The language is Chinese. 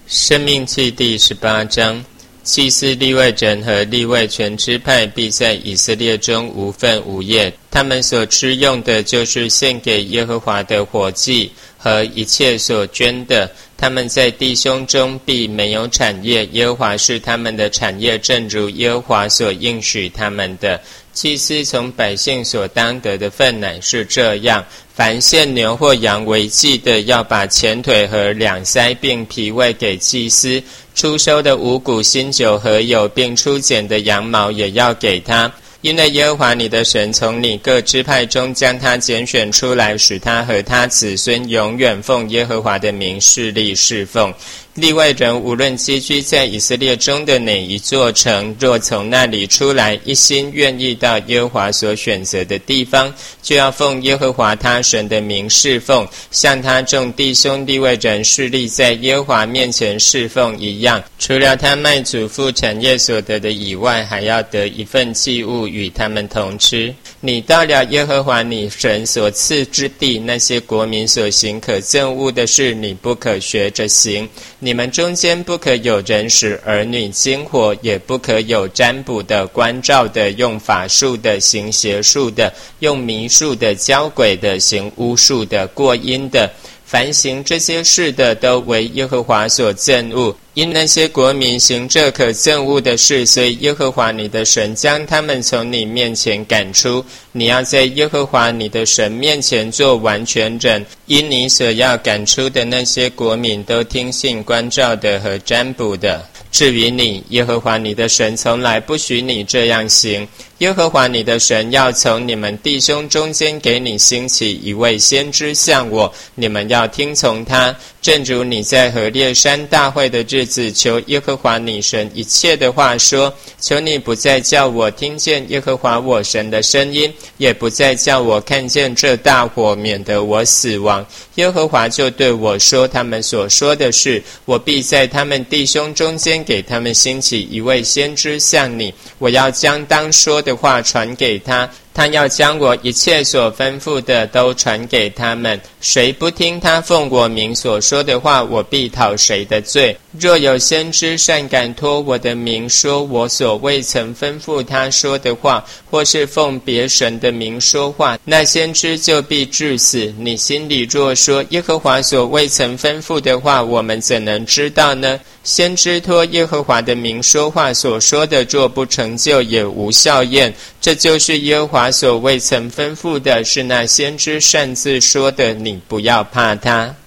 申命记第18章，祭司利未人和利未全支派必在以色列中无分无业，他们所吃用的就是献给耶和华的火祭和一切所捐的。他们在弟兄中必没有产业，耶和华是他们的产业，正如耶和华所应许他们的。祭司从百姓所当得的份乃是这样：凡献牛或羊为祭的，要把前腿和两腮并脾胃给祭司；初收的五谷、新酒和油，并初剪的羊毛也要给他。因为耶和华你的神从你各支派中将他拣选出来，使他和他子孙永远奉耶和华的名侍立侍奉。利未人无论寄居在以色列中的哪一座城，若从那里出来，一心愿意到耶和华所选择的地方，就要奉耶和华他神的名侍奉，像他众弟兄利未人侍立在耶和华面前侍奉一样。除了他卖祖父产业所得的以外，还要得一份祭物与他们同吃。你到了耶和华你神所赐之地，那些国民所行可憎恶的事，你不可学着行。你们中间不可有人使儿女经火，也不可有占卜的、观照的、用法术的、行邪术的、用迷术的、教鬼的、行巫术的、过阴的。凡行这些事的，都为耶和华所憎恶。因那些国民行这可憎恶的事，所以耶和华你的神将他们从你面前赶出。你要在耶和华你的神面前做完全人，因你所要赶出的那些国民都听信观照的和占卜的。至于你，耶和华你的神从来不许你这样行。耶和华你的神要从你们弟兄中间给你兴起一位先知像我，你们要听从他。正如你在何烈山大会的日子求耶和华你神一切的话说，求你不再叫我听见耶和华我神的声音，也不再叫我看见这大火，免得我死亡。耶和华就对我说，他们所说的事，我必在他们弟兄中间给他们兴起一位先知像你，我要将当说的话传给他，他要将我一切所吩咐的都传给他们。谁不听他奉我名所说的话，我必讨谁的罪。若有先知擅敢托我的名说我所未曾吩咐他说的话，或是奉别神的名说话，那先知就必治死。你心里若说，耶和华所未曾吩咐的话，我们怎能知道呢？先知托耶和华的名说话，所说的若不成就，也无效验。这就是耶和华所未曾吩咐的，是那先知擅自说的，你不要怕他。